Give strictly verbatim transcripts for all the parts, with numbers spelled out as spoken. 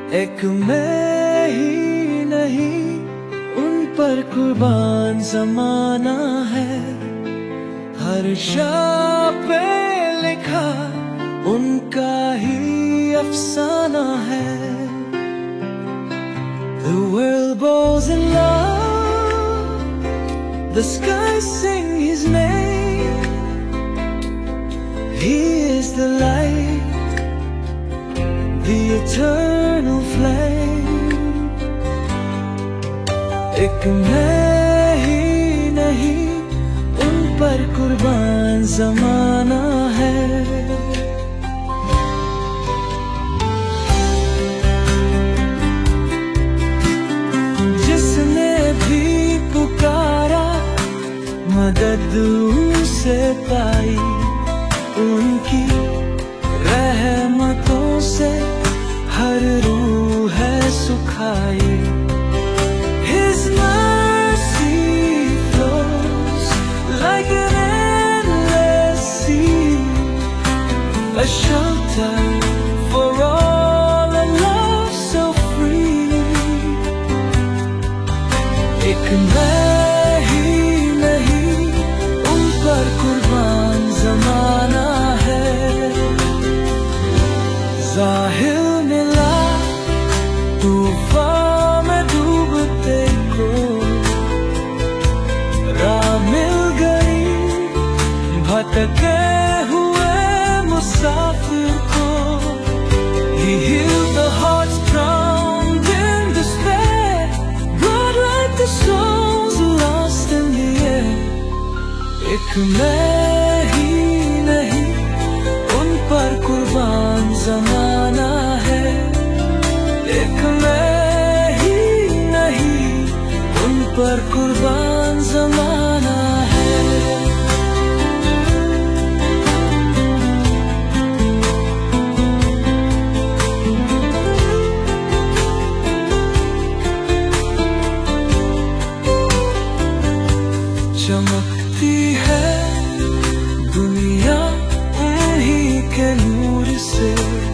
एक मैं ही नहीं, उन पर कुर्बान ज़माना है। हर शाह पे लिखा उनका ही अफसाना है। The world bows in love, the skies sing his name. He is the light, the eternal flame. एक मैं ही नहीं, उन पर कुर्बान ज़माना है। जिसने भी पुकारा मदद उसे पाई, उनकी रहमतों से हर रूह है सुखाई। His mercy flows like an endless sea, a shelter for all, a love so free. एक मैं ही नहीं, उन पर कुर्बान ज़माना है। ज़ाहिर मिला तूफान में डूबते को, राह मिल गई भटके हुए मुसाफिर को। He healed the hearts drowned in despair, brought light to souls lost in the air. एक मैं ही नहीं, उन पर कुर्बान ज़माना है। एक मैं ही नहीं, उन पर कुर्बान ज़माना है। चमकती है दुनिया उन्हीं के नूर से,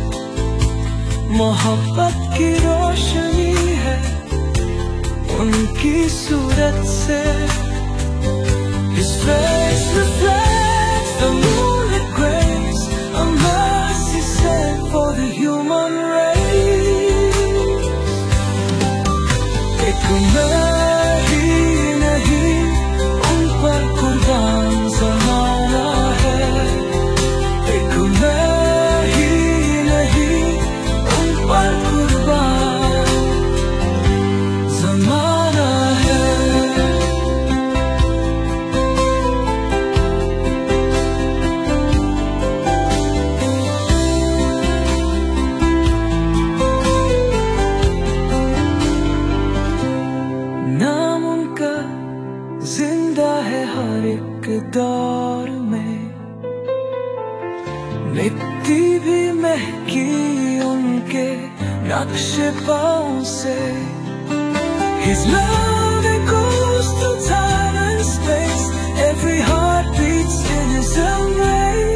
मोहब्बत की रोशनी है उनकी सूरत से। His face reflects the moonlit grace, a mercy sent for the human race. एक मैं ही नहीं, उन पर कुर्बान ज़माना है। एक मैं ही नहीं, उन पर कुर्बान ज़माना है। नाम उनका जिंदा है हर एक दौर में, मिट्टी भी महकी उनके नक्शे पाँव से। His love echoes through time and space, every heart beats in his embrace.